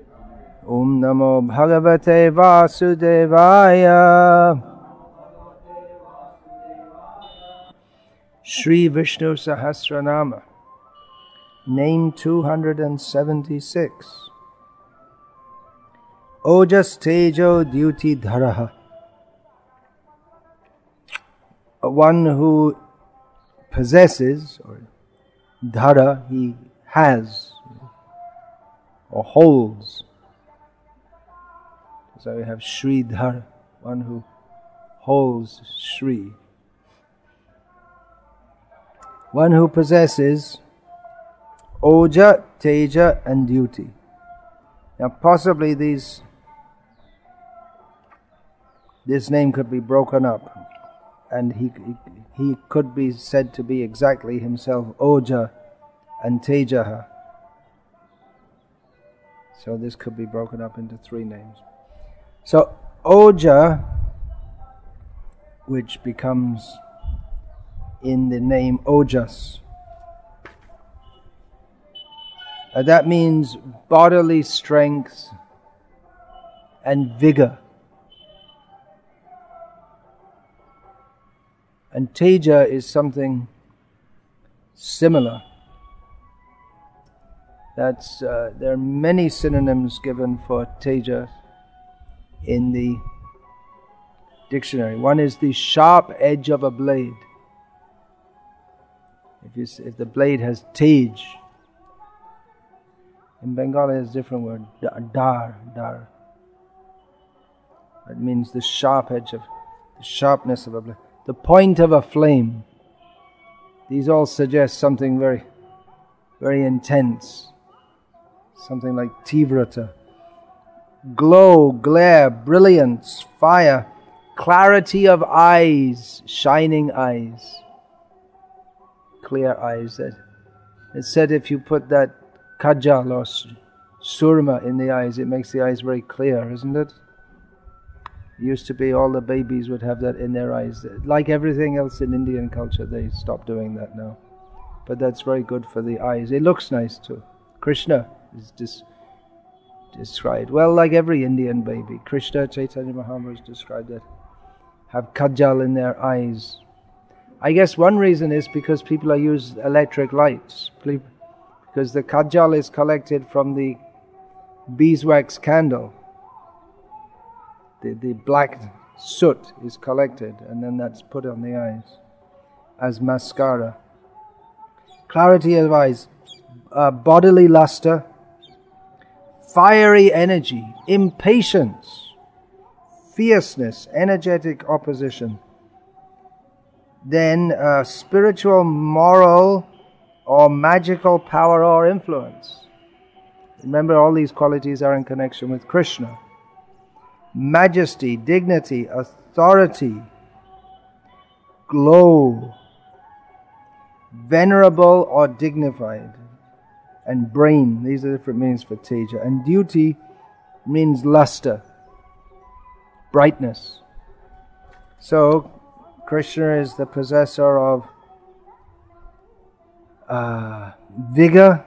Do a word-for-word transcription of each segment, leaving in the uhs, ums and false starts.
Om Namo Bhagavate Vasudevaya. Shri Vishnu Sahasranama, name two hundred seventy-six. Ojas Tejo Duty Dharaha. One who possesses, or dhara, he has, or holds. So we have Shri Dhara, one who holds Shri. One who possesses Oja, Teja and Duty. Now possibly these, this name could be broken up, and he, he, he could be said to be exactly himself Oja and Tejaha. So this could be broken up into three names. So Oja, which becomes in the name Ojas, uh, that means bodily strength and vigor. And Teja is something similar. That's uh, there are many synonyms given for Teja in the dictionary. One is the sharp edge of a blade. If, you, if the blade has tej, in Bengali there's a different word, dar, dar. That means the sharp edge of, the sharpness of a blade. The point of a flame. These all suggest something very, very intense. Something like tivrata. Glow, glare, brilliance, fire, clarity of eyes, shining eyes, clear eyes. It's said if you put that kajal or surma in the eyes, it makes the eyes very clear, isn't it? It used to be all the babies would have that in their eyes. Like everything else in Indian culture, they stopped doing that now. But that's very good for the eyes. It looks nice too. Krishna is just described, well, like every Indian baby. Krishna, Chaitanya Mahaprabhu described that. Have kajal in their eyes. I guess one reason is because people are used electric lights. Because the kajal is collected from the beeswax candle. The, the black soot is collected and then that's put on the eyes as mascara. Clarity of eyes, uh, bodily luster, fiery energy, impatience, fierceness, energetic opposition. Then uh, spiritual, moral or magical power or influence. Remember, all these qualities are in connection with Krishna. Majesty, dignity, authority, glow, venerable or dignified, and brain. These are different meanings for Teja. And duty means luster, brightness. So Krishna is the possessor of uh, vigor,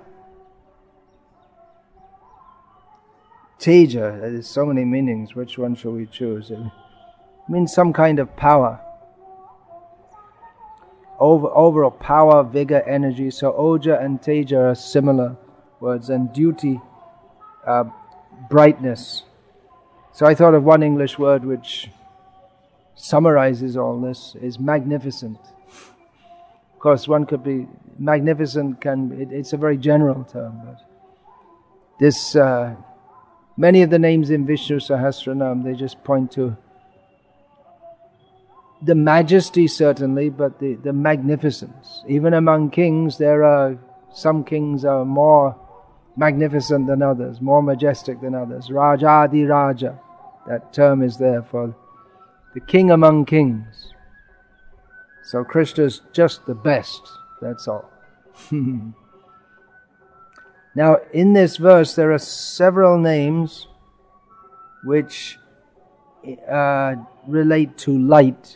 Teja. There's so many meanings. Which one shall we choose? It means some kind of power. Over, overall power, vigor, energy. So Oja and Teja are similar words. And duty, uh, brightness. So I thought of one English word which summarizes all this, is magnificent. Of course, one could be, magnificent can, it, it's a very general term. But this, uh, many of the names in Vishnu Sahasranam, they just point to the majesty certainly, but the, the magnificence. Even among kings, there are some kings are more magnificent than others, more majestic than others. Rajadi Raja, that term is there for the king among kings. So Krishna's just the best, that's all. Now, in this verse, there are several names which uh, relate to light.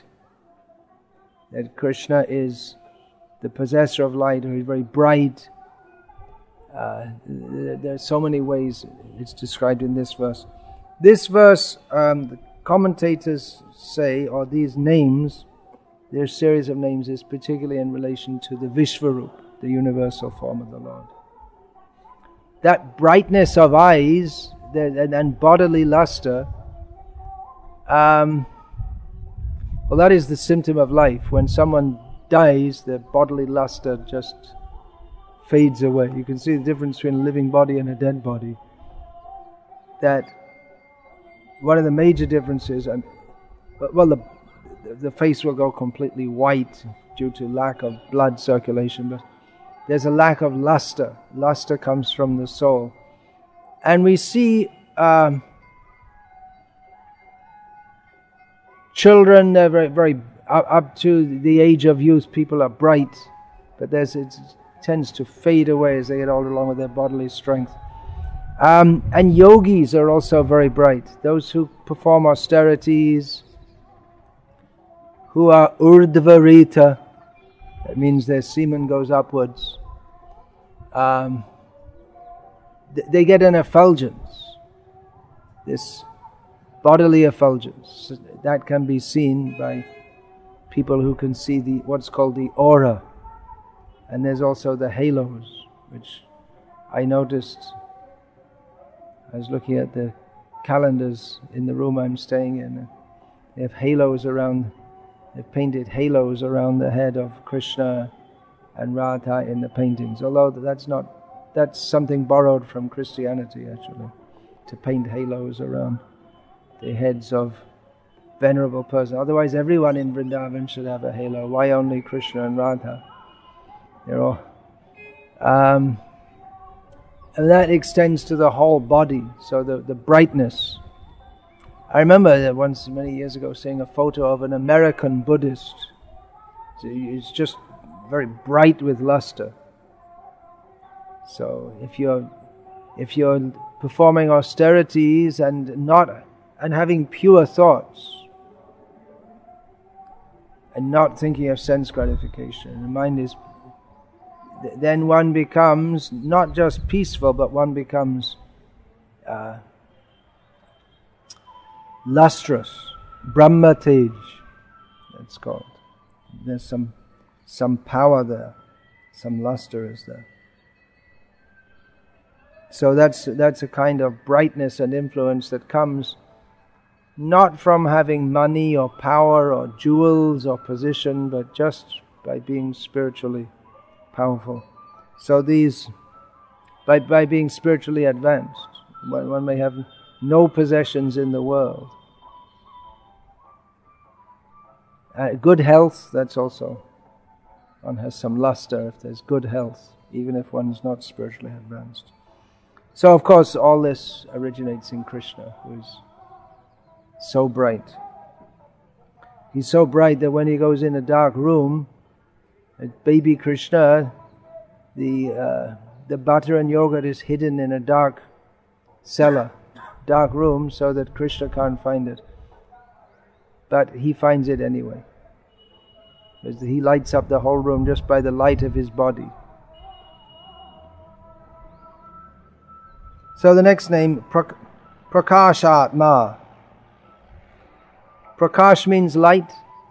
That Krishna is the possessor of light, who is very bright, Uh, there are so many ways it's described in this verse. This verse, um, the commentators say, or these names, their series of names is particularly in relation to the Vishvarup, the universal form of the Lord. That brightness of eyes and bodily luster, um, well, that is the symptom of life. When someone dies, the bodily luster just fades away. You can see the difference between a living body and a dead body. That one of the major differences, and well, the the face will go completely white due to lack of blood circulation, but there's a lack of luster. Luster comes from the soul. And we see um, children, they're very, very up, up to the age of youth, people are bright, but there's it tends to fade away as they get older along with their bodily strength. Um, and yogis are also very bright. Those who perform austerities, who are urdhvarita, that means their semen goes upwards. Um, th- they get an effulgence, this bodily effulgence. That can be seen by people who can see the what's called the aura. And there's also the halos, which I noticed. I was looking at the calendars in the room I'm staying in. They have halos around. They've painted halos around the head of Krishna and Radha in the paintings. Although that's not, that's something borrowed from Christianity actually, to paint halos around the heads of venerable persons. Otherwise everyone in Vrindavan should have a halo. Why only Krishna and Radha? They're all... Um, and that extends to the whole body, so the, the brightness. I remember that once, many years ago, seeing a photo of an American Buddhist. It's just very bright with luster. So if you're if you're performing austerities and not and having pure thoughts and not thinking of sense gratification, the mind is, then one becomes not just peaceful, but one becomes uh, lustrous, Brahma Tej, it's called. There's some some power there, some luster is there. So that's that's a kind of brightness and influence that comes not from having money or power or jewels or position, but just by being spiritually powerful. So these, by by being spiritually advanced, one, one may have no possessions in the world. Uh, good health, that's also, one has some luster if there's good health, even if one's not spiritually advanced. So of course all this originates in Krishna, who is so bright. He's so bright that when he goes in a dark room, at baby Krishna, the uh, the butter and yogurt is hidden in a dark cellar, dark room, so that Krishna can't find it. But he finds it anyway. Because he lights up the whole room just by the light of his body. So the next name, Prak- Prakashatma. Prakash means light,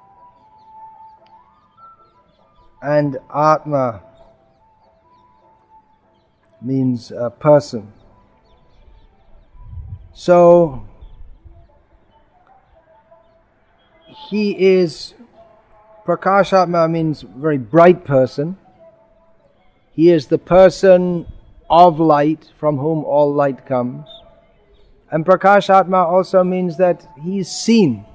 and Atma means a person. So he is, Prakashatma means very bright person. He is the person of light, from whom all light comes. And Prakashatma also means that he is seen.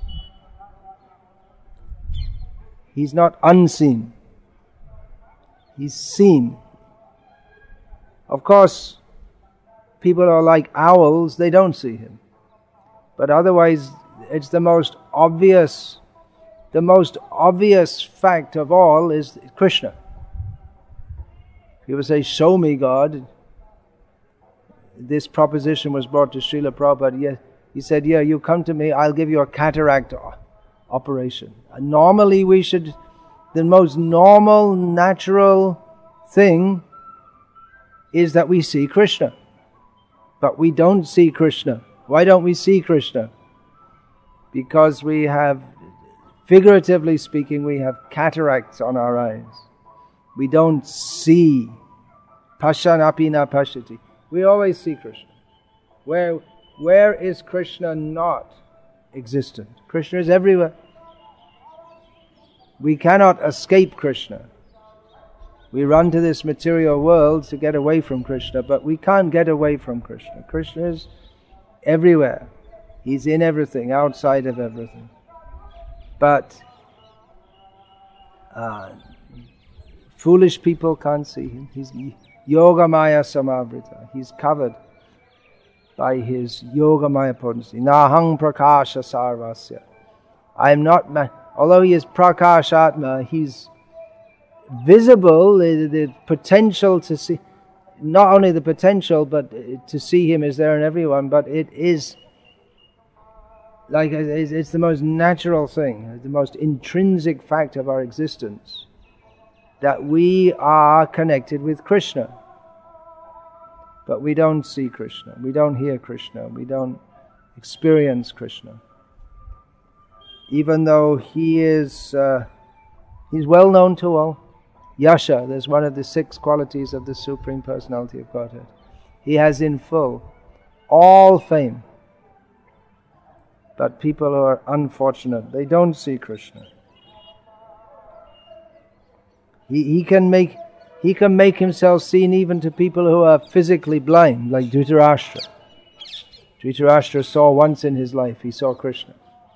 He's not unseen. He's seen. Of course, people are like owls, they don't see him. But otherwise, it's the most obvious, the most obvious fact of all is Krishna. People say, show me God. This proposition was brought to Srila Prabhupada. Yeah, he said, yeah, you come to me, I'll give you a cataract operation. Normally we should, the most normal, natural thing is that we see Krishna. But we don't see Krishna. Why don't we see Krishna? Because we have, figuratively speaking, we have cataracts on our eyes. We don't see. Pashan apina pashati. We always see Krishna. Where, where is Krishna not existent? Krishna is everywhere. We cannot escape Krishna. We run to this material world to get away from Krishna, but we can't get away from Krishna. Krishna is everywhere. He's in everything, outside of everything. But uh, foolish people can't see him. He's Yogamaya Samavrita. He's covered by his Yogamaya potency. Nahang Prakasha Sarvasya. I am not, ma- although he is Prakashatma, he's visible, the, the potential to see, not only the potential, but to see him is there in everyone, but it is like, it's, it's the most natural thing, the most intrinsic fact of our existence, that we are connected with Krishna. But we don't see Krishna, we don't hear Krishna, we don't experience Krishna. Even though he is, uh, he's well known to all. Yasha, there's one of the six qualities of the Supreme Personality of Godhead. He has in full all fame. But people who are unfortunate, they don't see Krishna. He, he can make he can make himself seen even to people who are physically blind, like Dhritarashtra. Dhritarashtra saw once in his life, he saw Krishna.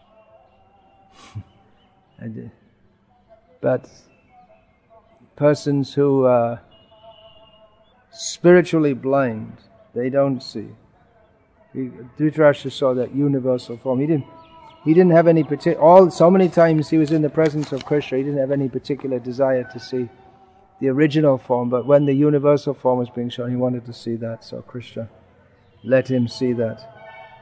But persons who are spiritually blind, they don't see. Dhritarashtra saw that universal form. He didn't. He didn't have any particular. All so many times he was in the presence of Krishna, he didn't have any particular desire to see the original form. But when the universal form was being shown, he wanted to see that. So Krishna let him see that.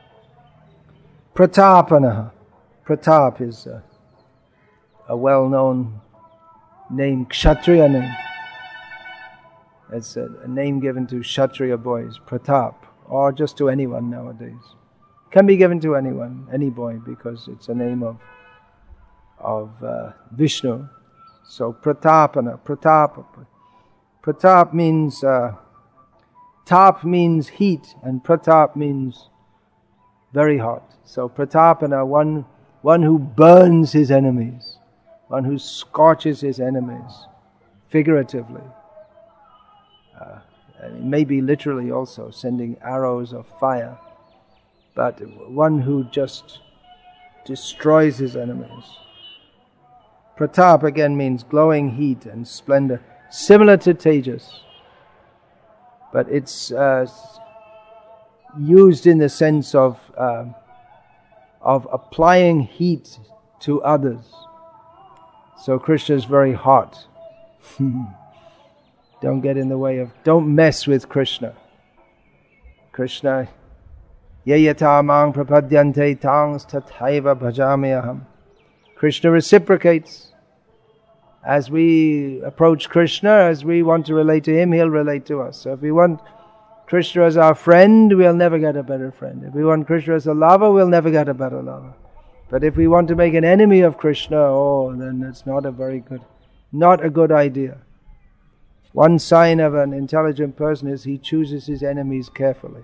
Pratapanaha. Pratap is a, a well-known name, Kshatriya name. It's a, a name given to Kshatriya boys, Pratap, or just to anyone nowadays. Can be given to anyone, any boy, because it's a name of of uh, Vishnu. So Pratapana, Pratap. Pratap means, uh, tap means heat, and Pratap means very hot. So Pratapana, one, one who burns his enemies, one who scorches his enemies, figuratively. Uh, and maybe literally also, sending arrows of fire. But one who just destroys his enemies. Pratap again means glowing heat and splendor, similar to Tejas. But it's uh, used in the sense of uh, of applying heat to others. So Krishna is very hot. Don't get in the way of, don't mess with Krishna. Krishna, yayata mang prapadyante tangs tathaiva bhajamyaham. Krishna reciprocates. As we approach Krishna, as we want to relate to him, he'll relate to us. So if we want Krishna as our friend, we'll never get a better friend. If we want Krishna as a lover, we'll never get a better lover. But if we want to make an enemy of Krishna, oh, then it's not a very good, not a good idea. One sign of an intelligent person is he chooses his enemies carefully.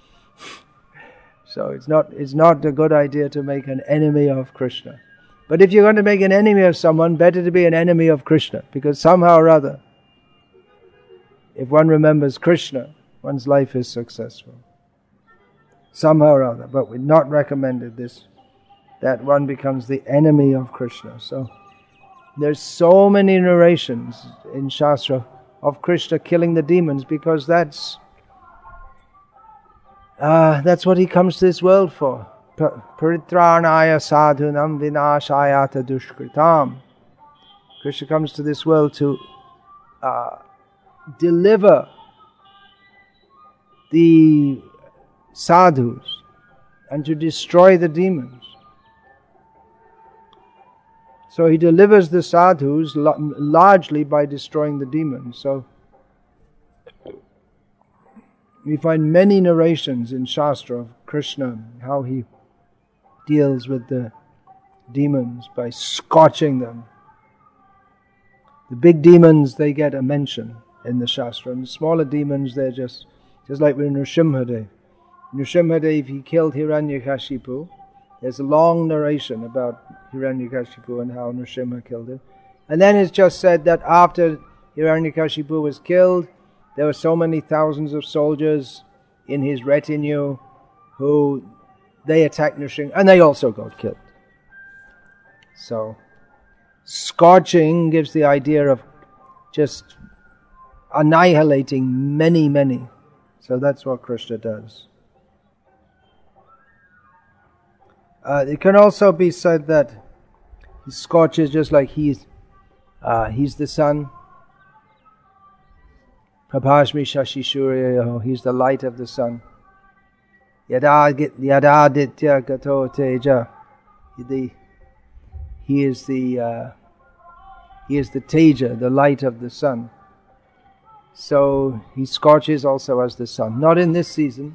So it's not, it's not a good idea to make an enemy of Krishna. But if you're going to make an enemy of someone, better to be an enemy of Krishna, because somehow or other, if one remembers Krishna, one's life is successful. Somehow or other, but we're not recommended this, that one becomes the enemy of Krishna. So there's so many narrations in Shastra of Krishna killing the demons, because that's uh, that's what he comes to this world for. Paritranaya sadhunam vinashayata dushkritam. Krishna comes to this world to uh, deliver the sadhus and to destroy the demons. So he delivers the sadhus largely by destroying the demons. So We find many narrations in Shastra of Krishna, how he deals with the demons by scorching them. The big demons, they get a mention in the Shastra, and the smaller demons, they're just, just like with Nrsimhadev. Nrsimhadev, he killed Hiranyakashipu. There's a long narration about Hiranyakashipu and how Nrsimha killed him. And then it's just said that after Hiranyakashipu was killed, there were so many thousands of soldiers in his retinue who they attacked Nrsimha, and they also got killed. So, scorching gives the idea of just annihilating many, many. So that's what Krishna does. Uh, it can also be said that he scorches just like he's, uh, he's the sun. Prabhashmi Shashi Surya, he's the light of the sun. Yada Yadaditya Gato Teja. He is the uh, he is the Teja, the light of the sun. So he scorches also as the sun. Not in this season,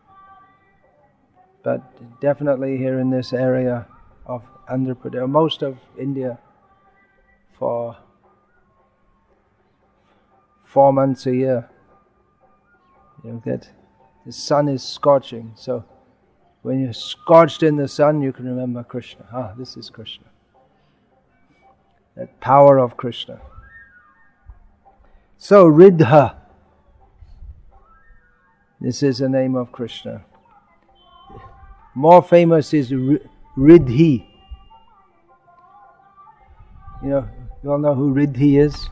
but definitely here in this area of Andhra Pradesh, most of India, for four months a year. You get the sun is scorching. So when you're scorched in the sun, you can remember Krishna. Ah, this is Krishna. That power of Krishna. So Ridha, this is the name of Krishna. More famous is Ridhi. You know, you all know who Ridhi is?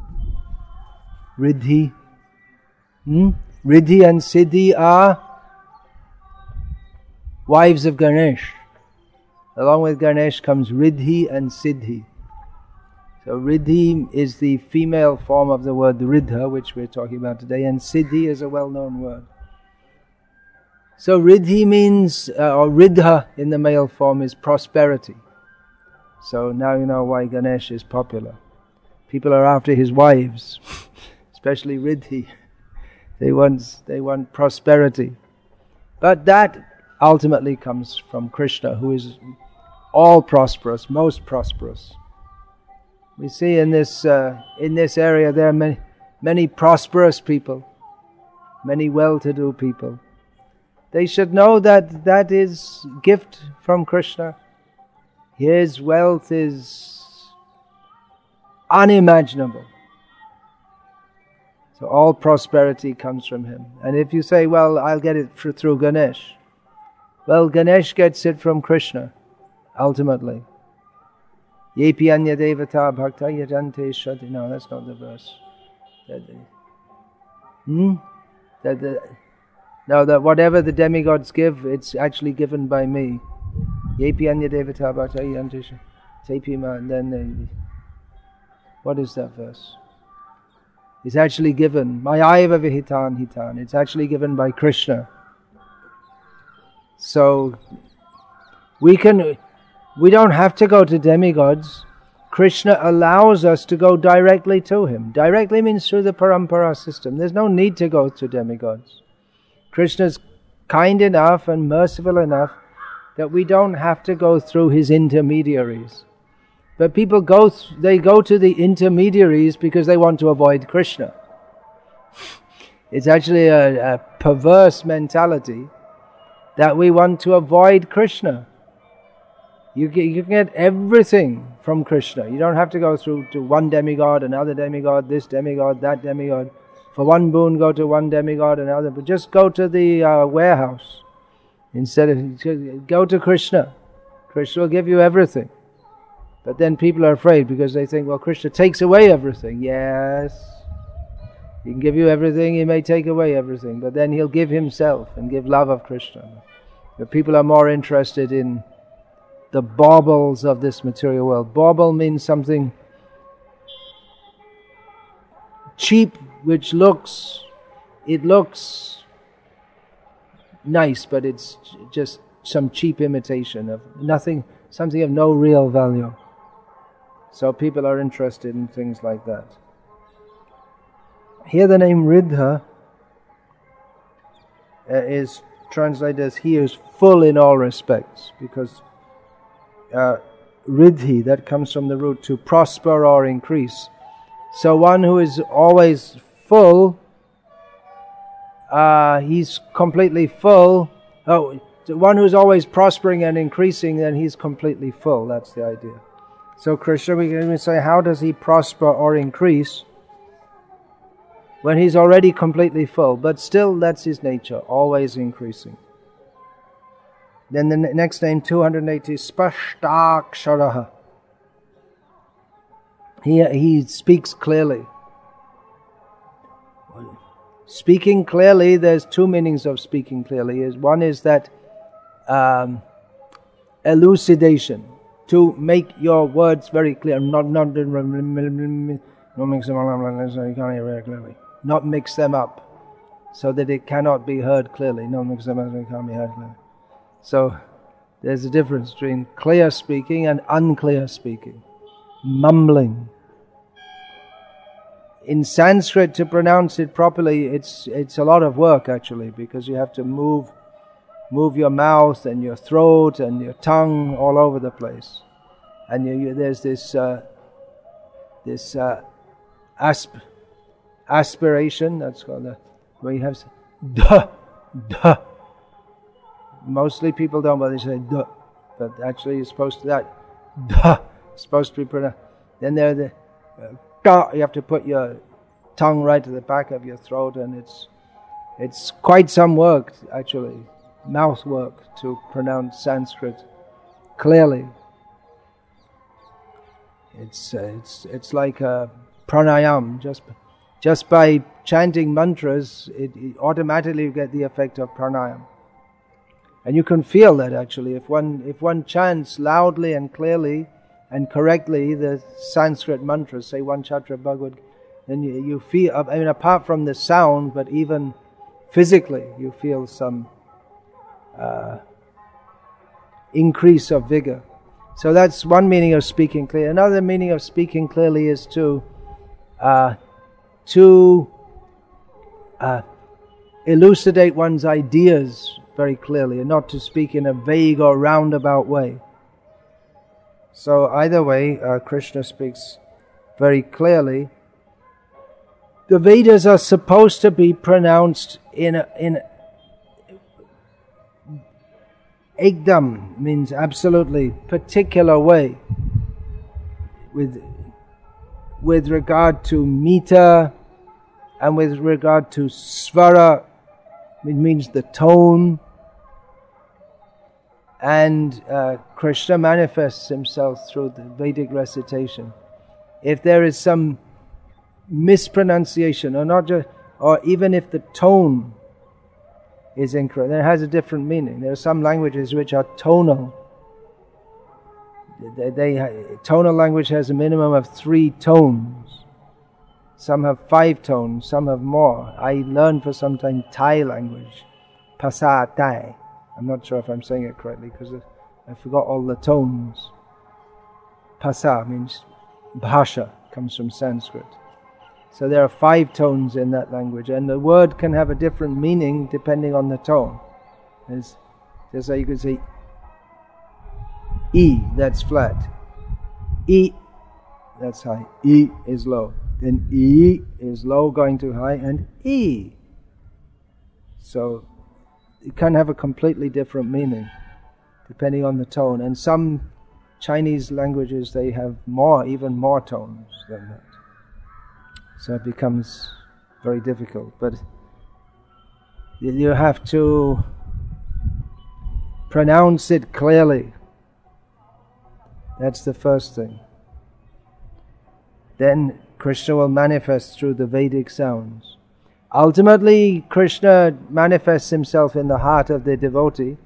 Ridhi. Hmm? Ridhi and Siddhi are wives of Ganesh. Along with Ganesh comes Ridhi and Siddhi. So Ridhi is the female form of the word Ridha, which we're talking about today, and Siddhi is a well-known word. So Ridhi means, uh, or Ridha in the male form is prosperity. So now you know why Ganesh is popular. People are after his wives, especially Ridhi. They want, they want prosperity. But that ultimately comes from Krishna, who is all prosperous, most prosperous. We see in this uh, in this area there are many, many prosperous people, many well-to-do people. They should know that that is gift from Krishna. His wealth is unimaginable. So all prosperity comes from him. And if you say, well, I'll get it through Ganesh. Well, Ganesh gets it from Krishna, ultimately. Yepi anya devata bhakta yajante shraddha. No, that's not the verse. That, hmm? that, that, no, that whatever the demigods give, it's actually given by me. Yepi anya devata bhakta yajante shraddha. And then, the, what is that verse? It's actually given. Mayaiva vihitan hitan. It's actually given by Krishna. So, we can... We don't have to go to demigods. Krishna allows us to go directly to him. Directly means through the parampara system. There's no need to go to demigods. Krishna's kind enough and merciful enough that we don't have to go through his intermediaries. But people go, th- they go to the intermediaries because they want to avoid Krishna. It's actually a, a perverse mentality that we want to avoid Krishna. You can, you can get everything from Krishna. You don't have to go through to one demigod, another demigod, this demigod, that demigod. For one boon, go to one demigod, another. But just go to the uh, warehouse. Instead of, go to Krishna. Krishna will give you everything. But then people are afraid because they think, well, Krishna takes away everything. Yes. He can give you everything, he may take away everything. But then he'll give himself and give love of Krishna. But people are more interested in the baubles of this material world. Bauble means something cheap, which looks, it looks nice, but it's just some cheap imitation of nothing, something of no real value. So people are interested in things like that. Here the name Ridha uh, is translated as he is full in all respects, because uh, riddhi, that comes from the root to prosper or increase. So one who is always full, uh, he's completely full. Oh, one who's always prospering and increasing, then he's completely full. That's the idea. So Krishna, we can say, how does he prosper or increase when he's already completely full? But still, that's his nature, always increasing. Then the next name, two hundred eighty, Spashtaksharaha. He, he speaks clearly. Speaking clearly, there's two meanings of speaking clearly. One is that um, elucidation, to make your words very clear, not not not mix them up, not mix them up, so that it cannot be heard clearly. Not mix them up so it can't be heard clearly. So there's a difference between clear speaking and unclear speaking, mumbling. In Sanskrit, to pronounce it properly, it's it's a lot of work actually, because you have to move move your mouth and your throat and your tongue all over the place, and you, you, there's this uh, this uh, asp- aspiration, that's called the, where you have duh duh. Mostly people don't bother to say duh, but actually you're supposed to that duh it's supposed to be pronounced. Then there the uh, you have to put your tongue right to the back of your throat, and it's it's quite some work actually, mouth work, to pronounce Sanskrit clearly. It's uh, it's it's like a pranayam. Just just by chanting mantras, it, it automatically you get the effect of pranayam, and you can feel that actually if one if one chants loudly and clearly and correctly the Sanskrit mantras, say one chatra Bhagavad, then you, you feel, I mean, apart from the sound, but even physically, you feel some uh, increase of vigor. So that's one meaning of speaking clearly. Another meaning of speaking clearly is to uh, to uh, elucidate one's ideas very clearly, and not to speak in a vague or roundabout way. So either way, uh, Krishna speaks very clearly. The Vedas are supposed to be pronounced in a, in ekdam, means absolutely particular way, with with regard to meter and with regard to svara, it means the tone. And uh, Krishna manifests himself through the Vedic recitation. If there is some mispronunciation, or not just, or even if the tone is incorrect, then it has a different meaning. There are some languages which are tonal. They, they tonal language has a minimum of three tones. Some have five tones, some have more. I learned for some time Thai language, Pasa Thai. I'm not sure if I'm saying it correctly because I forgot all the tones. Pasa means bhasha, comes from Sanskrit. So there are five tones in that language, and the word can have a different meaning depending on the tone. It's just like you could say E, that's flat. E, that's high. E is low. Then E is low going to high, and E. So it can have a completely different meaning depending on the tone. And some Chinese languages, they have more, even more tones than that. So it becomes very difficult. But you have to pronounce it clearly. That's the first thing. Then Krishna will manifest through the Vedic sounds. Ultimately, Krishna manifests himself in the heart of the devotee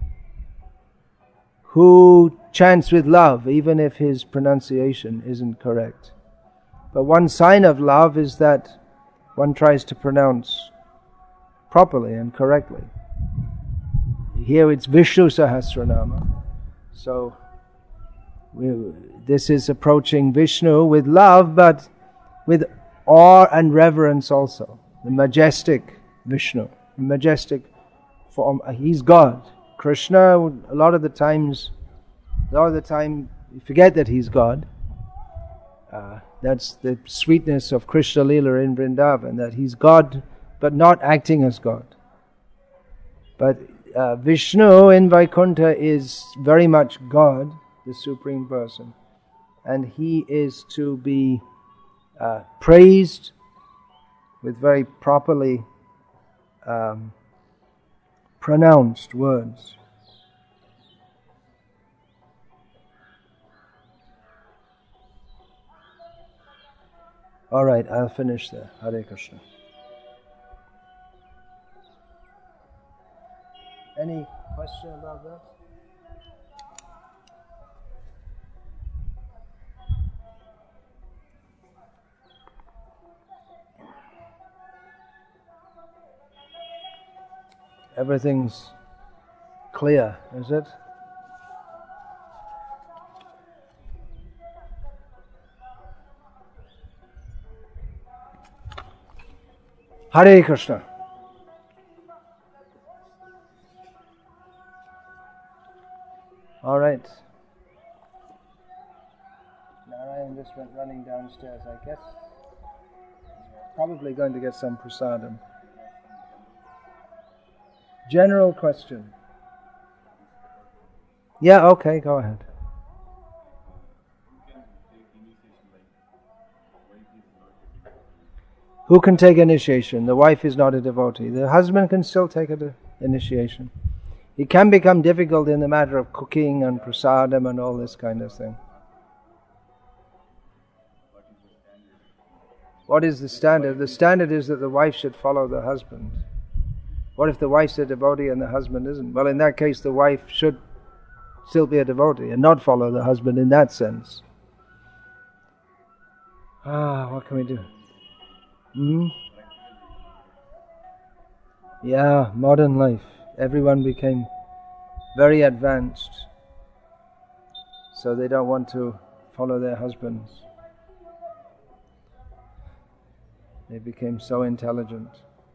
who chants with love, even if his pronunciation isn't correct. But one sign of love is that one tries to pronounce properly and correctly. Here it's Vishnu Sahasranama. So we, this is approaching Vishnu with love, but with awe and reverence also. The majestic Vishnu, the majestic form. He's God. Krishna, a lot of the times, a lot of the time, you forget that he's God. Uh, that's the sweetness of Krishna Leela in Vrindavan, that he's God, but not acting as God. But uh, Vishnu in Vaikuntha is very much God, the Supreme Person. And he is to be uh, praised with very properly um, pronounced words. All right, I'll finish there. Hare Krishna. Any question about that? Everything's clear, is it? Hare Krishna. All right. Narayan just went running downstairs, I guess. Probably going to get some prasadam. General question. Yeah, okay, go ahead. Who can take initiation? The wife is not a devotee. The husband can still take an initiation. It can become difficult in the matter of cooking and prasadam and all this kind of thing. What is the standard? The standard is that the wife should follow the husband. What if the wife's a devotee and the husband isn't? Well, in that case, the wife should still be a devotee and not follow the husband in that sense. Ah, what can we do? Hmm? Yeah, modern life. Everyone became very advanced, so they don't want to follow their husbands. They became so intelligent.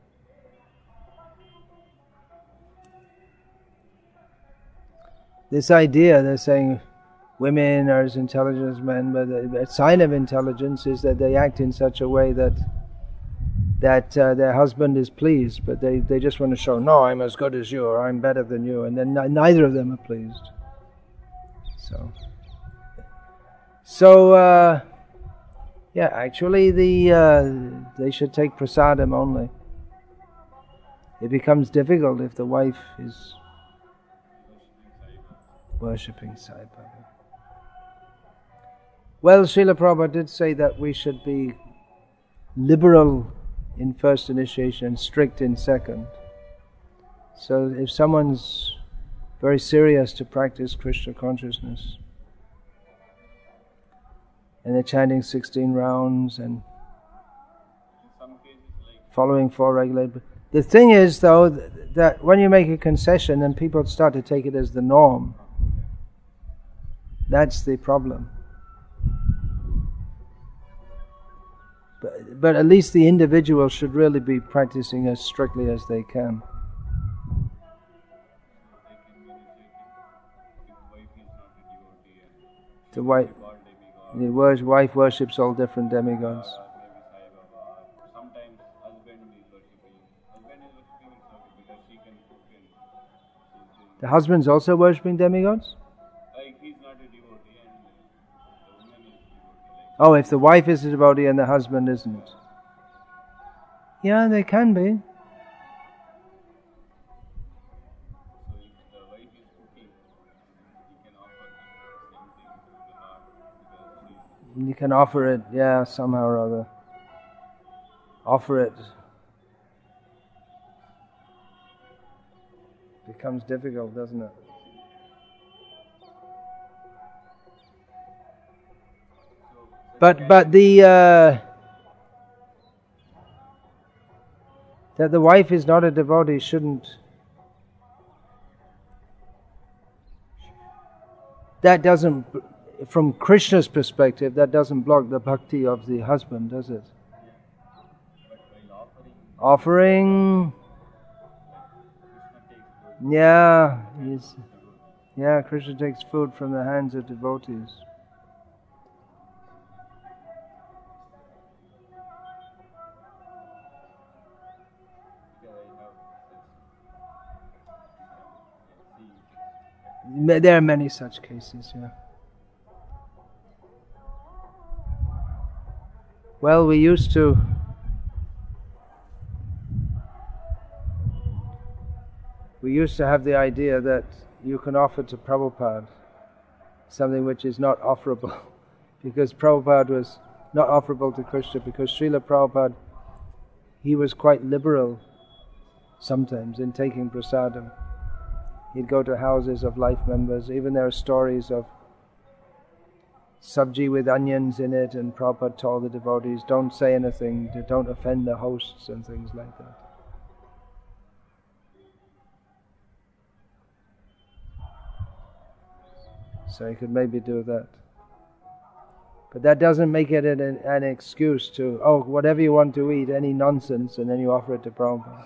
This idea, they're saying women are as intelligent as men, but the sign of intelligence is that they act in such a way that that uh, their husband is pleased, but they, they just want to show, no, I'm as good as you, or I'm better than you, and then n- neither of them are pleased. So, so uh, yeah, actually, the uh, they should take prasadam only. It becomes difficult if the wife is worshipping Sai Baba. Well, Srila Prabhupada did say that we should be liberal in first initiation and strict in second. So if someone's very serious to practice Krishna consciousness and they're chanting sixteen rounds and following four regulated, the thing is though that when you make a concession and people start to take it as the norm, that's the problem. But, but at least the individual should really be practicing as strictly as they can. The wife, the wife worships all different demigods. The husband's also worshipping demigods? Oh, if the wife is a devotee and the husband isn't. Yeah, they can be. You can offer it, yeah, somehow or other. Offer it. Becomes difficult, doesn't it? But but the uh, that the wife is not a devotee shouldn't. That doesn't, from Krishna's perspective, that doesn't block the bhakti of the husband, does it? Offering. Yeah, he's, yeah, Krishna takes food from the hands of devotees. There are many such cases, yeah. Well, we used to we used to have the idea that you can offer to Prabhupada something which is not offerable, because Prabhupada was not offerable to Krishna, because Srila Prabhupada, he was quite liberal sometimes in taking prasadam. He'd go to houses of life members. Even there are stories of sabji with onions in it, and Prabhupada told the devotees, don't say anything, don't offend the hosts and things like that. So he could maybe do that. But that doesn't make it an, an excuse to, oh, whatever you want to eat, any nonsense, and then you offer it to Prabhupada.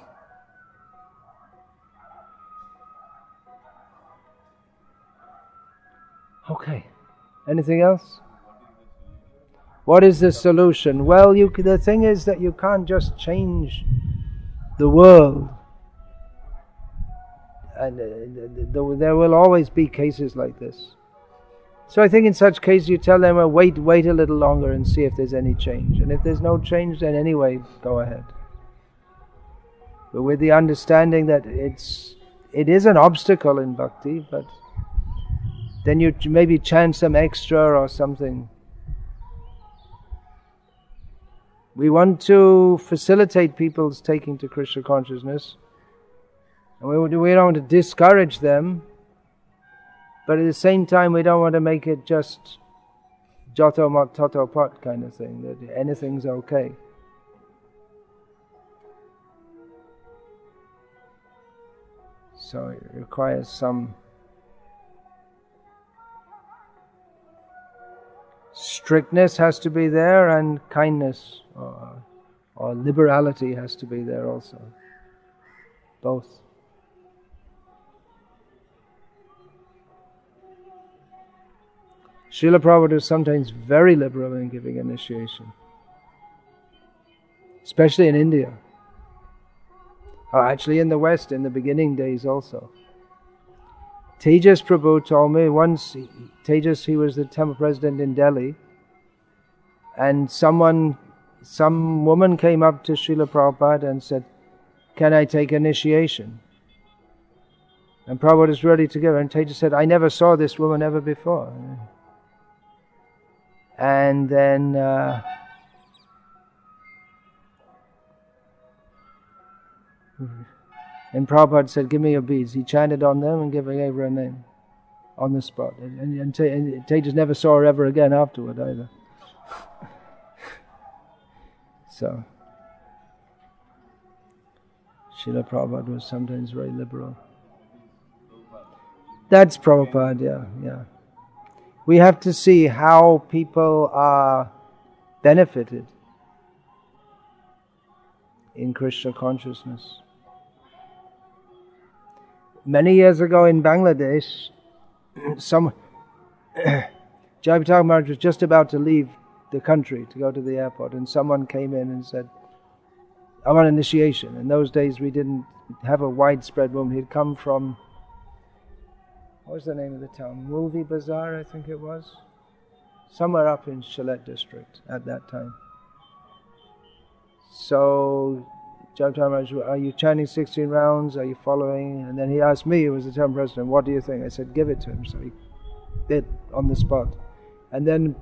Okay. Anything else? What is the solution? Well, you, the thing is that you can't just change the world. And uh, there will always be cases like this. So I think in such cases you tell them, well, wait, wait a little longer and see if there's any change. And if there's no change, then anyway, go ahead. But with the understanding that it's it is an obstacle in bhakti, but then you maybe chant some extra or something. We want to facilitate people's taking to Krishna consciousness, and we, we don't want to discourage them, but at the same time we don't want to make it just joto mot toto pot kind of thing, that anything's okay. So it requires some strictness has to be there, and kindness or, or liberality has to be there also. Both. Srila Prabhupada is sometimes very liberal in giving initiation, especially in India. Or actually in the West, in the beginning days also. Tejas Prabhu told me once, Tejas, he was the temple president in Delhi, and someone, some woman came up to Srila Prabhupada and said, can I take initiation? And Prabhupada is ready to give her, and Tejas said, I never saw this woman ever before. And then uh, and Prabhupada said, give me your beads. He chanted on them and gave, gave her a name on the spot. And, and, and, Te, and Tejas never saw her ever again afterward either. So, Srila Prabhupada was sometimes very liberal. That's Prabhupada, yeah, yeah. We have to see how people are benefited in Krishna consciousness. Many years ago in Bangladesh, some Jayapataka Maharaj was just about to leave the country to go to the airport, and someone came in and said, I want initiation. In those days we didn't have a widespread movement. He'd come from, what was the name of the town? Mulvi Bazaar, I think it was. Somewhere up in Sylhet district at that time. So, Jayapataka Maharaj, are you chanting sixteen rounds? Are you following? And then he asked me, who was the temple president, what do you think? I said, give it to him. So he did on the spot. And then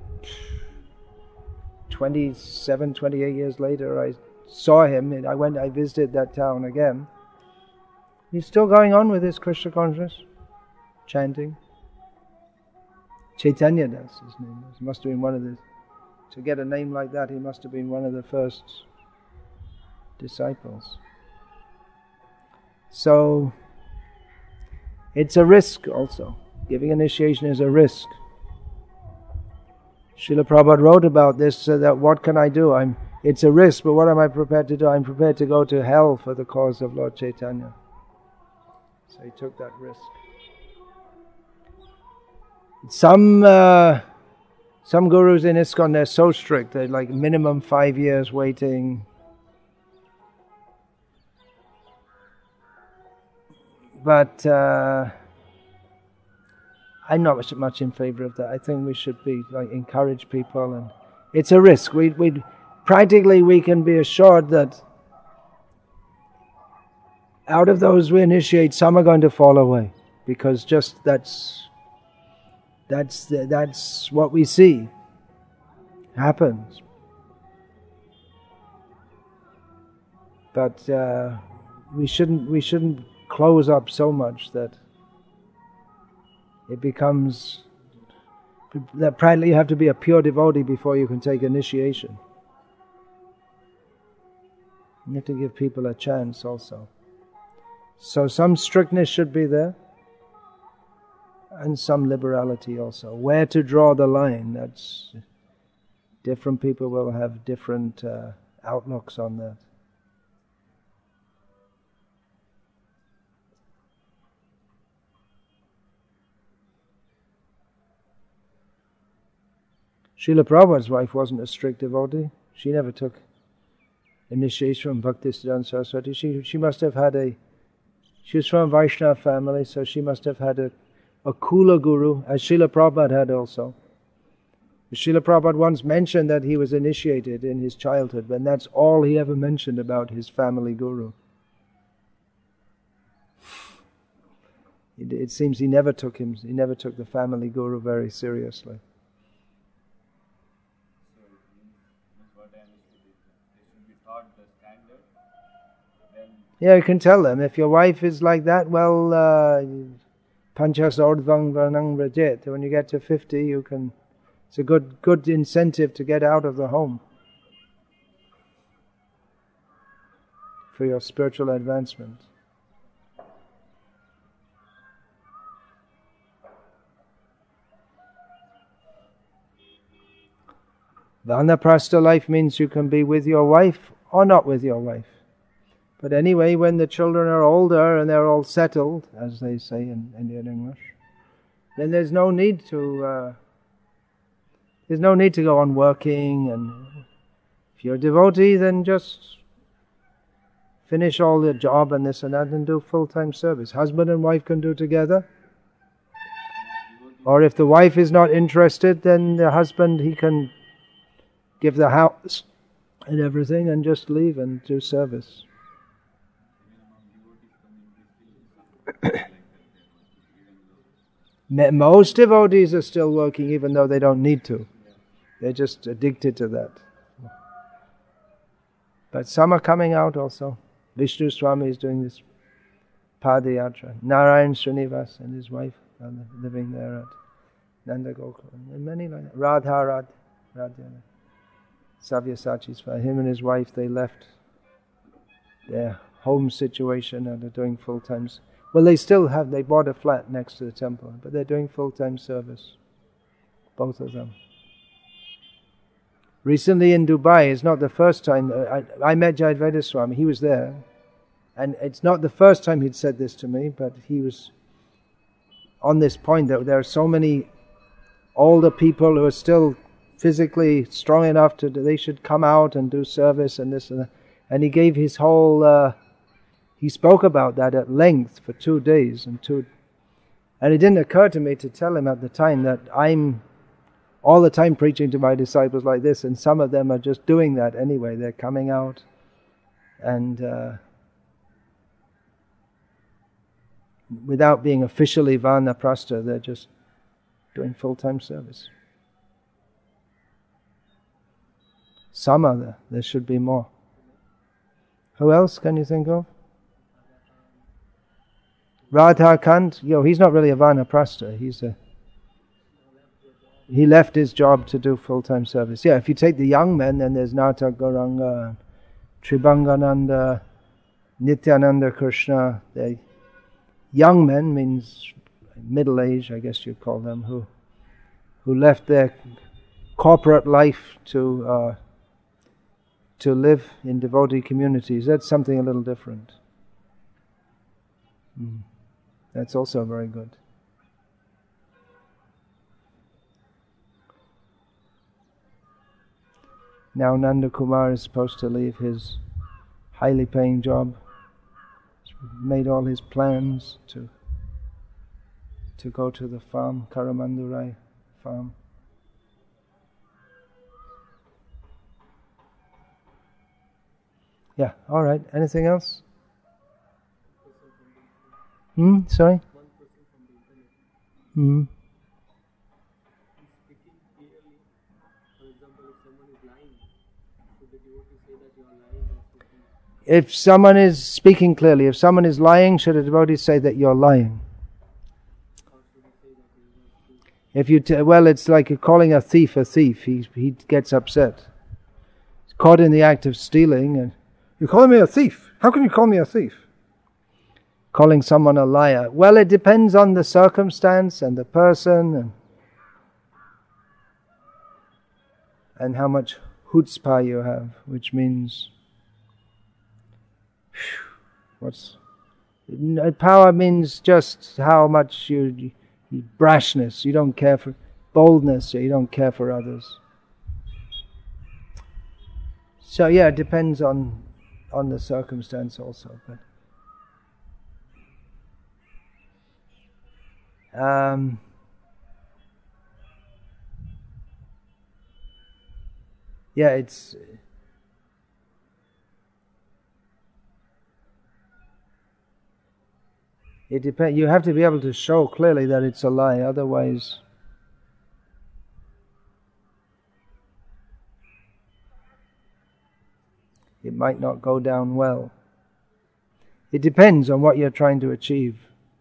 twenty-seven, twenty-eight years later, I saw him, and I went, I visited that town again. He's still going on with his Krishna consciousness, chanting. Chaitanya Das, his name was. He must have been one of the, to get a name like that, he must have been one of the first disciples. So, it's a risk also. Giving initiation is a risk. Srila Prabhupada wrote about this, so that what can I do? I'm, it's a risk, but what am I prepared to do? I'm prepared to go to hell for the cause of Lord Chaitanya. So he took that risk. Some uh, some gurus in ISKCON, they're so strict. They're like minimum five years waiting. But uh, I'm not much, much in favor of that. I think we should be like encourage people, and it's a risk. We we practically we can be assured that out of those we initiate, some are going to fall away, because just that's that's the, that's what we see happens. But uh, we shouldn't we shouldn't close up so much that it becomes that practically you have to be a pure devotee before you can take initiation. You have to give people a chance also. So some strictness should be there, and some liberality also. Where to draw the line, that's different people will have different uh, outlooks on that. Srila Prabhupada's wife wasn't a strict devotee. She never took initiation from Bhaktisiddhanta Saraswati. She she must have had a, she was from a Vaishnava family, so she must have had a, a Kula guru, as Srila Prabhupada had also. Srila Prabhupada once mentioned that he was initiated in his childhood, but that's all he ever mentioned about his family guru. It, it seems he never took him, he never took the family guru very seriously. Yeah, you can tell them, if your wife is like that, well, uh, panchas ordvang varnang vrajet. When you get to fifty, you can, it's a good good incentive to get out of the home for your spiritual advancement. Vanaprastha life means you can be with your wife or not with your wife. But anyway, when the children are older and they're all settled, as they say in Indian English, then there's no need to uh, there's no need to go on working. And if you're a devotee, then just finish all the job and this and that and do full-time service. Husband and wife can do together. Or if the wife is not interested, then the husband, he can give the house and everything and just leave and do service. Most devotees are still working even though they don't need to. They're just addicted to that. But some are coming out also. Vishnu Swami is doing this Padayatra. Narayan Srinivas and his wife are living there at Nanda Gokul. And many like that. Radha Radha. Radha. Savyasachi's for him and his wife, they left their home situation and are doing full-time. Well, they still have, they bought a flat next to the temple, but they're doing full-time service. Both of them. Recently in Dubai, it's not the first time, I, I met Jayadvaita Swami, he was there. And it's not the first time he'd said this to me, but he was on this point that there are so many older people who are still physically strong enough to, they should come out and do service and this and that. And he gave his whole, uh, he spoke about that at length for two days. And two, and it didn't occur to me to tell him at the time that I'm all the time preaching to my disciples like this, and some of them are just doing that anyway. They're coming out and uh, without being officially Vanaprastha, they're just doing full-time service. Some are there. There should be more. Who else can you think of? Radhakant, you know, he's not really a Vanaprastha. He's a he left his job to do full-time service. Yeah, if you take the young men, then there's Nata Gauranga, Tribangananda, Nityananda Krishna. They young men means middle age, I guess you'd call them, who who left their corporate life to uh, to live in devotee communities. That's something a little different. Mm. That's also very good. Now Nanda Kumar is supposed to leave his highly paying job. He's made all his plans to to go to the farm, Karamandurai farm. Yeah, all right. Anything else? Hmm, sorry? Hmm. If someone is speaking clearly, if someone is lying, should a devotee say that you're lying? If you t- well, it's like calling a thief a thief. He he gets upset. He's caught in the act of stealing, and you're calling me a thief. How can you call me a thief? Calling someone a liar. Well, it depends on the circumstance and the person, and and how much chutzpah you have, which means. What's power means just how much you, you brashness. You don't care for boldness. You don't care for others. So yeah, it depends on on the circumstance also. But um, yeah, it's. It depends. You have to be able to show clearly that it's a lie, otherwise it might not go down well. It depends on what you're trying to achieve.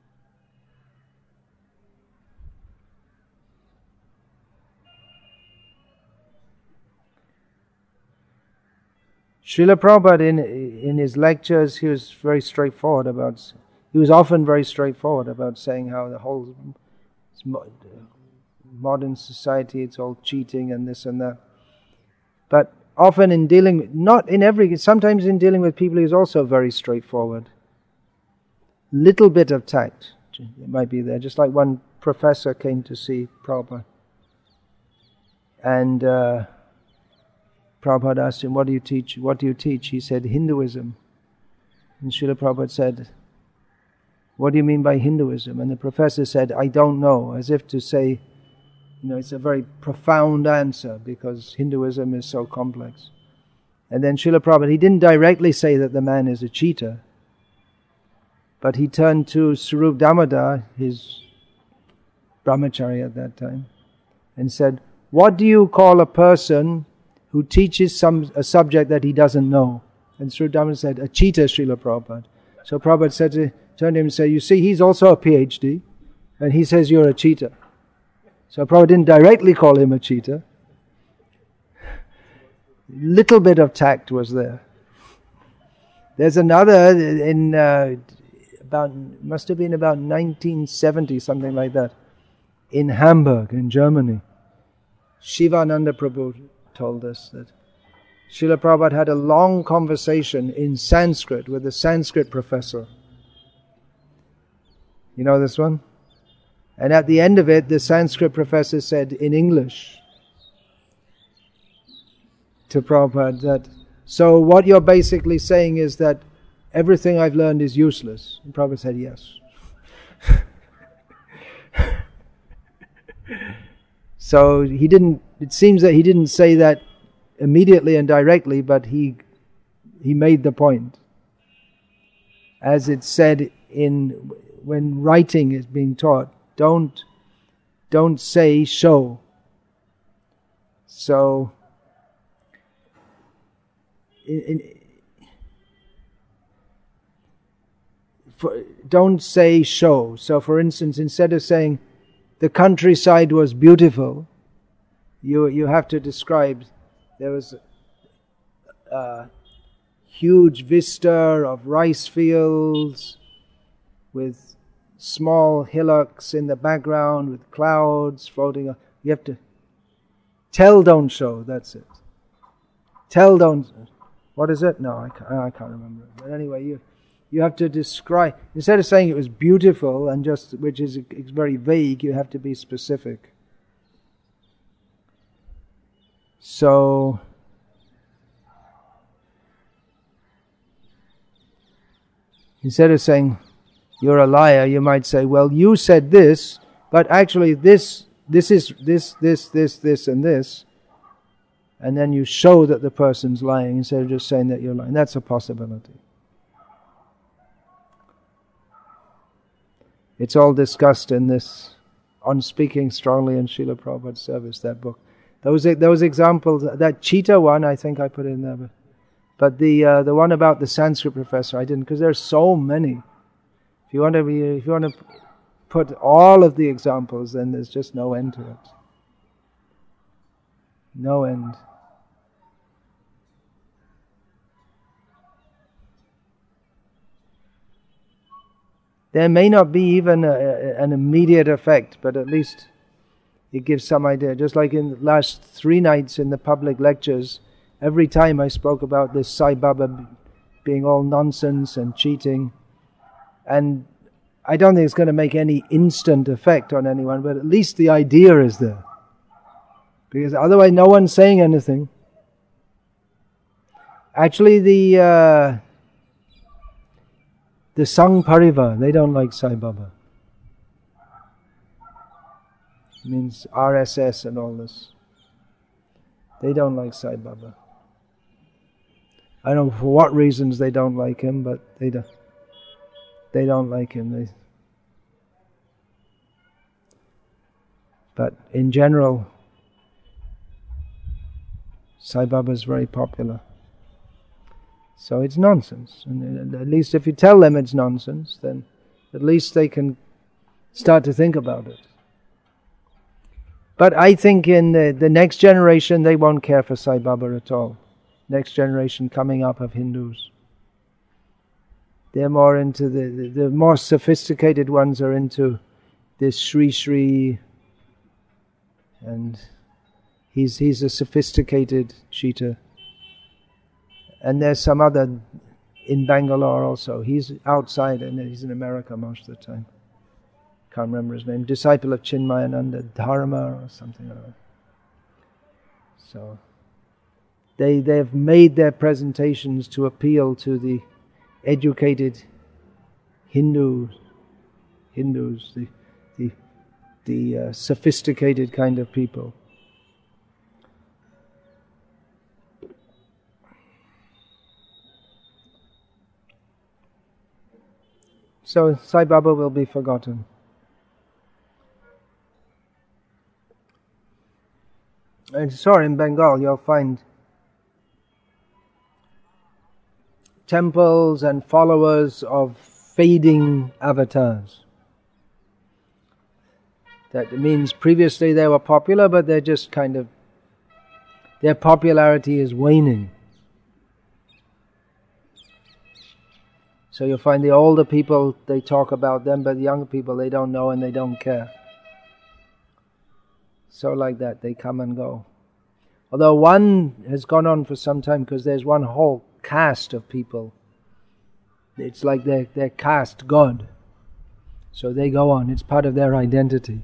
Srila Prabhupada in in his lectures, he was very straightforward about. He was often very straightforward about saying how the whole modern society, it's all cheating and this and that. But often in dealing, not in every, sometimes in dealing with people, he's also very straightforward. Little bit of tact might be there. Just like one professor came to see Prabhupada. And uh, Prabhupada asked him, what do you teach? What do you teach? He said, Hinduism. And Srila Prabhupada said, what do you mean by Hinduism? And the professor said, I don't know, as if to say, you know, it's a very profound answer because Hinduism is so complex. And then Srila Prabhupada, he didn't directly say that the man is a cheater, but he turned to Swarup Damodar, his brahmachari at that time, and said, what do you call a person who teaches some a subject that he doesn't know? And Swarup Damodar said, a cheater, Srila Prabhupada. So Prabhupada said to turned to him and said, you see, he's also a PhD, and he says you're a cheater. So Prabhupada didn't directly call him a cheater. Little bit of tact was there. There's another in uh, about must have been about nineteen seventy, something like that, in Hamburg, in Germany. Shivananda Prabhu told us that Srila Prabhupada had a long conversation in Sanskrit with a Sanskrit professor. You know this one? And at the end of it, the Sanskrit professor said in English to Prabhupada that, so what you're basically saying is that everything I've learned is useless. And Prabhupada said yes. So he didn't, it seems that he didn't say that immediately and directly, but he he made the point. As it's said in when writing is being taught, don't don't say show. So in, in, for, don't say show. So for instance, instead of saying the countryside was beautiful, you you have to describe there was a huge vista of rice fields with small hillocks in the background with clouds floating. You have to tell, don't show. That's it. Tell, don't. What is it? No, I can't, I can't remember. But anyway, you You have to describe, instead of saying it was beautiful and just, which is it's very vague, you have to be specific. So, instead of saying, you're a liar, you might say, well, you said this, but actually this, this is this, this, this, this, and this. And then you show that the person's lying instead of just saying that you're lying. That's a possibility. It's all discussed in this, on speaking strongly in Srila Prabhupada's service, that book. Those those examples, that cheetah one, I think I put in there. But, but the uh, the one about the Sanskrit professor, I didn't, because there's so many. If you want to be, if you want to put all of the examples, then there's just no end to it. No end. There may not be even a, an immediate effect, but at least it gives some idea. Just like in the last three nights in the public lectures, every time I spoke about this Sai Baba being all nonsense and cheating, and I don't think it's going to make any instant effect on anyone, but at least the idea is there. Because otherwise no one's saying anything. Actually the uh, the Sangh Parivar, they don't like Sai Baba. It means R S S and all this. They don't like Sai Baba. I don't know for what reasons they don't like him, but they don't. They don't like him. They, but in general, Sai Baba is very popular. So it's nonsense. And at least if you tell them it's nonsense, then at least they can start to think about it. But I think in the, the next generation, they won't care for Sai Baba at all. Next generation coming up of Hindus. They're more into the, the, the more sophisticated ones are into this Sri Sri, and he's he's a sophisticated cheater. And there's some other in Bangalore also. He's outside and he's in America most of the time. Can't remember his name. Disciple of Chinmayananda, Dharma or something like that. So they they've made their presentations to appeal to the educated Hindus, Hindus, the the the uh, sophisticated kind of people. So Sai Baba will be forgotten. And sorry, in Bengal you'll find temples and followers of fading avatars. That means previously they were popular, but they're just kind of, their popularity is waning. So you'll find the older people, they talk about them, but the younger people, they don't know and they don't care. So like that, they come and go. Although one has gone on for some time, because there's one whole caste of people. It's like their, their caste god. So they go on, it's part of their identity.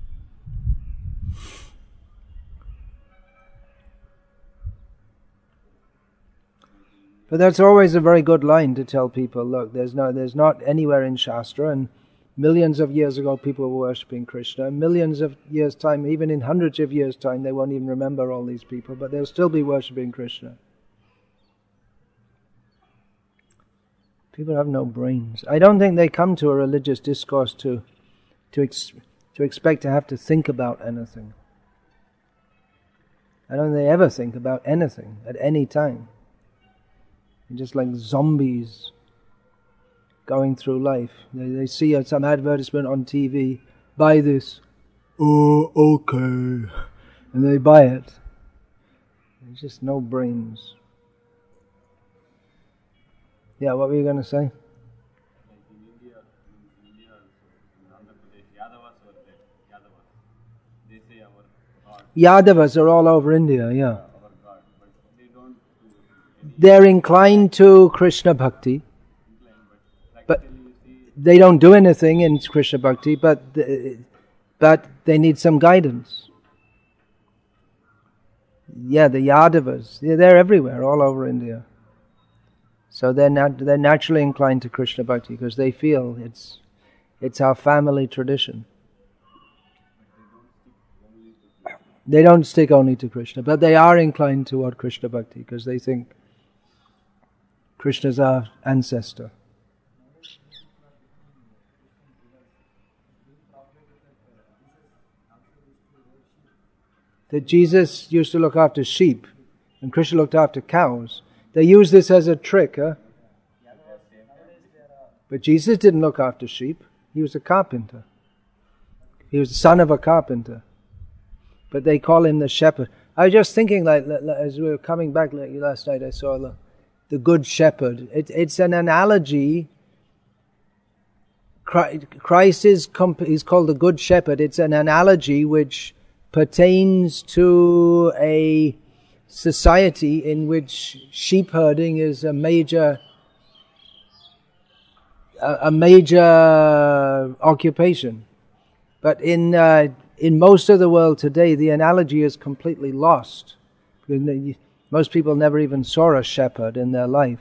But that's always a very good line to tell people, look, there's no, there's not anywhere in Shastra, and millions of years ago people were worshipping Krishna. Millions of years' time, even in hundreds of years' time, they won't even remember all these people, but they'll still be worshipping Krishna. People have no brains. I don't think they come to a religious discourse to to ex, to expect to have to think about anything. I don't think they ever think about anything at any time. They're just like zombies going through life. They, they see some advertisement on T V, buy this. Oh, okay. And they buy it. There's just no brains. Yeah, what were you going to say? Like in India, in India also, in Andhra Pradesh, Yadavas were there. Yadavas. They say our God. Yadavas are all over India, yeah. Our God. But they don't do any. They're inclined to Krishna Bhakti. Inclined, but they don't do anything in Krishna Bhakti, but but they need some guidance. Yeah, the Yadavas, they're everywhere, all over India. So they're not, they're naturally inclined to Krishna Bhakti because they feel it's it's our family tradition. They don't stick only to Krishna, but they are inclined toward Krishna Bhakti because they think Krishna's our ancestor. That Jesus used to look after sheep and Krishna looked after cows. They use this as a trick, huh? But Jesus didn't look after sheep. He was a carpenter. He was the son of a carpenter. But they call him the shepherd. I was just thinking, like, as we were coming back last night, I saw the, the good shepherd. It, it's an analogy. Christ is he's called the good shepherd. It's an analogy which pertains to a society in which sheep herding is a major a, a major occupation. But in uh, in most of the world today, the analogy is completely lost. Most people never even saw a shepherd in their life.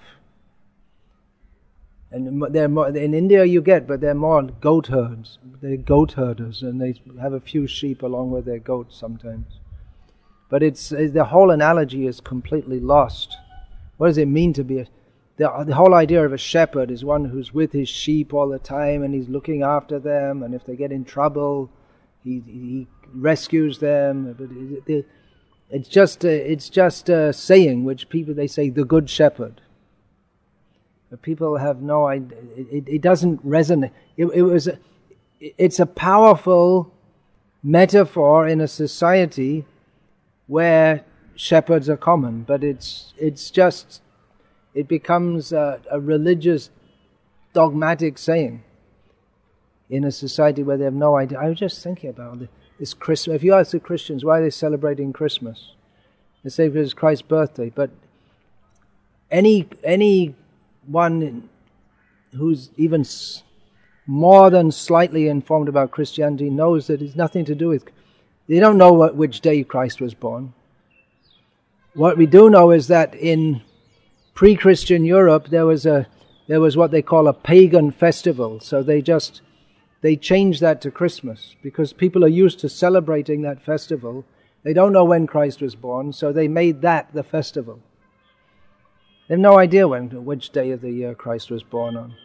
And they're more, in India you get, but they're more goat herds. They're goat herders, and they have a few sheep along with their goats sometimes. But it's the whole analogy is completely lost. What does it mean to be a... The, the whole idea of a shepherd is one who's with his sheep all the time, and he's looking after them, and if they get in trouble, he, he rescues them. But it, it, it's just a, it's just a saying which people, they say, the good shepherd. But people have no idea. It, it doesn't resonate. It, it was. A, it's a powerful metaphor in a society where shepherds are common, but it's it's just it becomes a, a religious, dogmatic saying in a society where they have no idea. I was just thinking about this Christmas. If you ask the Christians why are they celebrating Christmas, they say because it's Christ's birthday. But any any one who's even more than slightly informed about Christianity knows that it's nothing to do with... They don't know what, which day Christ was born. What we do know is that in pre-Christian Europe there was a there was what they call a pagan festival. So they just they changed that to Christmas because people are used to celebrating that festival. They don't know when Christ was born, so they made that the festival. They have no idea when, which day of the year Christ was born on.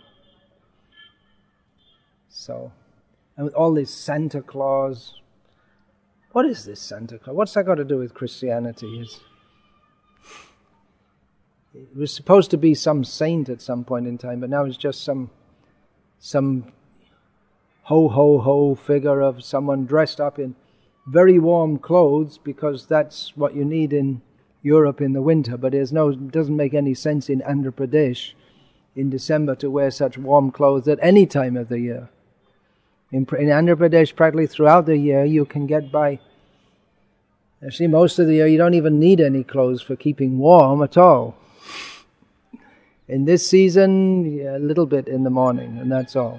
So, and with all this Santa Claus, what is this Santa Claus? What's that got to do with Christianity? It's, it was supposed to be some saint at some point in time, but now it's just some some ho ho ho figure of someone dressed up in very warm clothes because that's what you need in Europe in the winter, but there's no, it doesn't make any sense in Andhra Pradesh in December to wear such warm clothes at any time of the year. In, in Andhra Pradesh, practically throughout the year, you can get by. Actually, most of the year, you don't even need any clothes for keeping warm at all. In this season, yeah, a little bit in the morning, and that's all.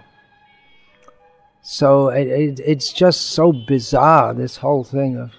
So it, it, it's just so bizarre, this whole thing of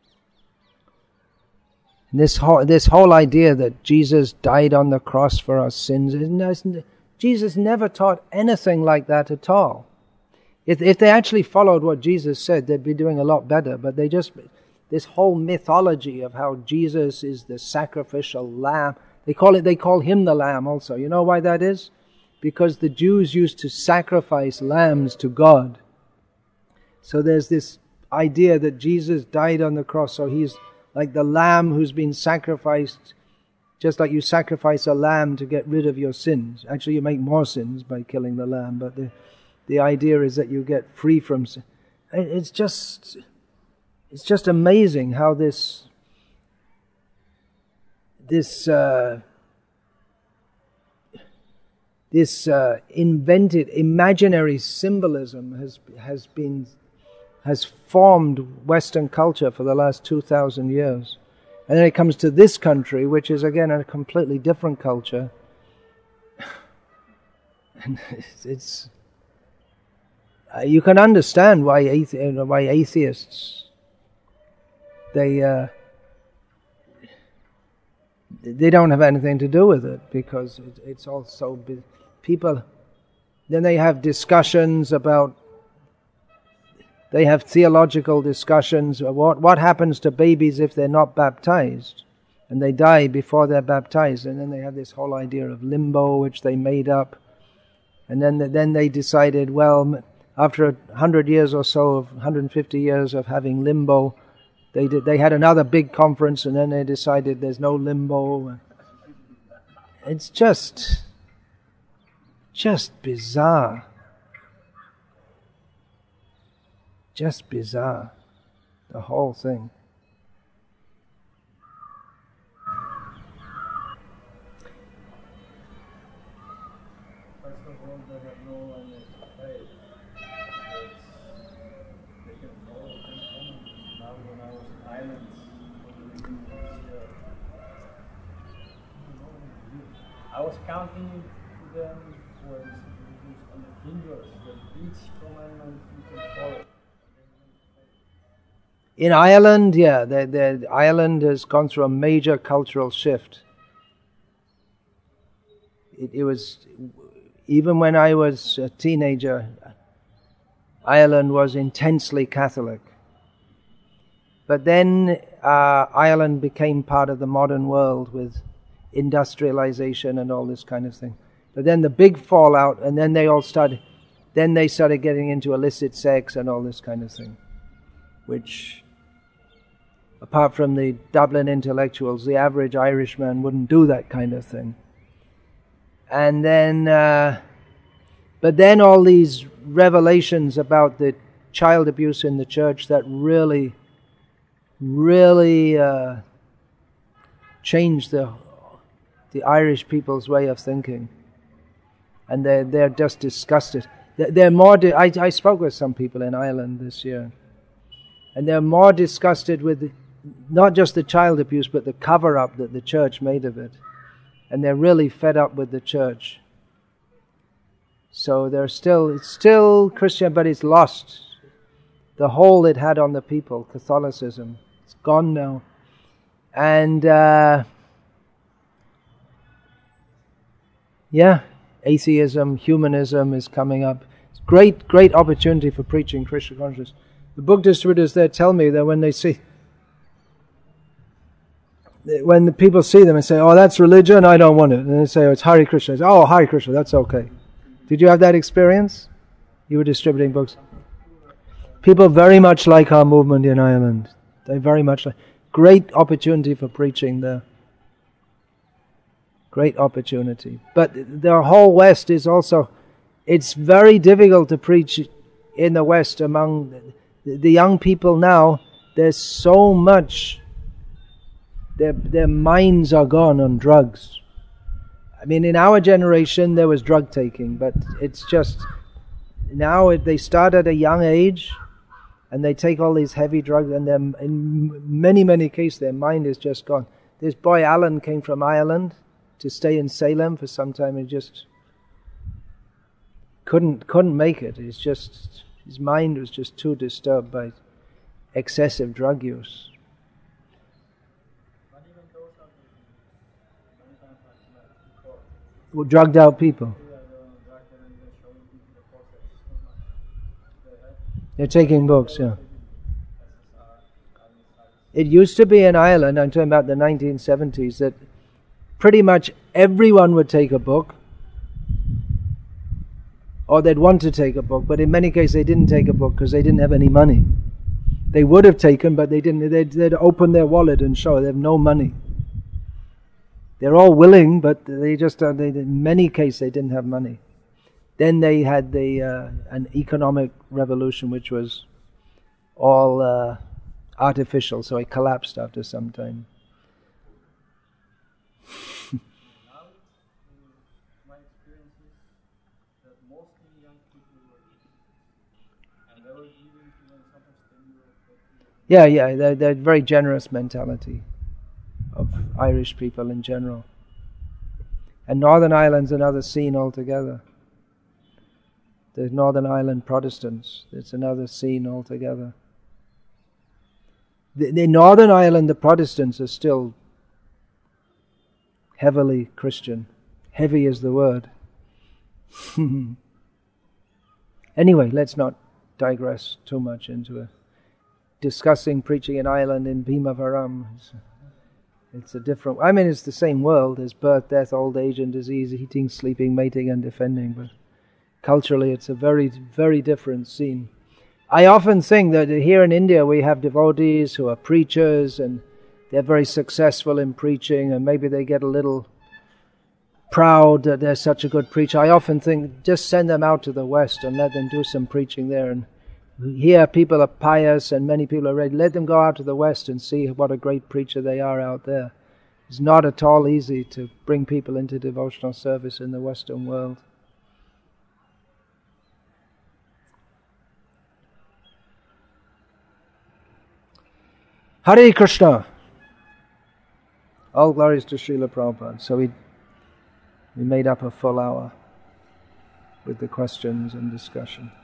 This whole, this whole idea that Jesus died on the cross for our sins, Jesus never taught anything like that at all. If, if they actually followed what Jesus said, they'd be doing a lot better. But they just, this whole mythology of how Jesus is the sacrificial lamb, they call it, they call him the lamb also. You know why that is? Because the Jews used to sacrifice lambs to God. So there's this idea that Jesus died on the cross, so he's like the lamb who's been sacrificed, just like you sacrifice a lamb to get rid of your sins. Actually, you make more sins by killing the lamb, but the the idea is that you get free from sin. It's just, it's just amazing how this, this, uh, this uh, invented imaginary symbolism has has been. has formed Western culture for the last two thousand years. And then it comes to this country, which is again a completely different culture. And it's, it's uh, you can understand why athe- why atheists they uh, they don't have anything to do with it, because it, it's also be- people. Then they have discussions about. They have theological discussions. What what happens to babies if they're not baptized, and they die before they're baptized? And then they have this whole idea of limbo, which they made up. And then then they decided, well, after a hundred years or so of one hundred fifty years of having limbo, they did, they had another big conference, and then they decided there's no limbo. It's just just bizarre. Just bizarre, the whole thing. First of all, they have no one to pay. They can follow them home. Now when I was in Ireland, I was counting to them when on the fingers that each commandment you can follow. In Ireland, yeah, the, the, Ireland has gone through a major cultural shift. It, it was, even when I was a teenager, Ireland was intensely Catholic. But then uh, Ireland became part of the modern world with industrialization and all this kind of thing. But then the big fallout, and then they all started, then they started getting into illicit sex and all this kind of thing, which, apart from the Dublin intellectuals, the average Irishman wouldn't do that kind of thing. And then, uh, but then all these revelations about the child abuse in the church that really, really uh, changed the the Irish people's way of thinking, and they're they're just disgusted. They're, they're more. Di- I I spoke with some people in Ireland this year, and they're more disgusted with the, not just the child abuse, but the cover-up that the church made of it. And they're really fed up with the church. So they're still, it's still Christian, but it's lost the hold it had on the people, Catholicism. It's gone now. And, uh, yeah, atheism, humanism is coming up. It's great, great opportunity for preaching Krishna consciousness. The book distributors there tell me that when they see, when the people see them and say, oh, that's religion, I don't want it. And they say, oh, it's Hare Krishna. Say, oh, Hare Krishna, that's okay. Did you have that experience? You were distributing books. People very much like our movement in Ireland. They very much like. Great opportunity for preaching there. Great opportunity. But the whole West is also, it's very difficult to preach in the West among the, the young people now. There's so much, their, their minds are gone on drugs. I mean, in our generation there was drug taking, but it's just, now it, they start at a young age and they take all these heavy drugs, and then in many, many cases their mind is just gone. This boy Alan came from Ireland to stay in Salem for some time and just couldn't couldn't make it. It's just, his mind was just too disturbed by excessive drug use. Well, drugged out people. They're taking books, yeah. It used to be in Ireland, I'm talking about the nineteen seventies, that pretty much everyone would take a book, or they'd want to take a book, but in many cases they didn't take a book because they didn't have any money. They would have taken, but they didn't. They'd, they'd open their wallet and show they have no money. They're all willing, but they just, uh, they, in many cases they didn't have money. Then they had the uh, an economic revolution, which was all uh, artificial, so it collapsed after some time. My experience is that mostly young people were, and they were giving to them sometimes ten euros. Yeah, yeah, they're, they're very generous mentality of Irish people in general. And Northern Ireland's another scene altogether. the Northern Ireland Protestants. It's another scene altogether. The, the Northern Ireland, the Protestants are still heavily Christian. Heavy is the word. Anyway, let's not digress too much into it. Discussing preaching in Ireland in Bhimavaram. It's, it's a different... I mean, it's the same world. There's birth, death, old age and disease, eating, sleeping, mating and defending. But culturally, it's a very, very different scene. I often think that here in India we have devotees who are preachers and they're very successful in preaching, and maybe they get a little proud that they're such a good preacher. I often think, just send them out to the West and let them do some preaching there. And here people are pious and many people are ready. Let them go out to the West and see what a great preacher they are out there. It's not at all easy to bring people into devotional service in the Western world. Hare Krishna. All glories to Srila Prabhupada. So we we made up a full hour with the questions and discussion.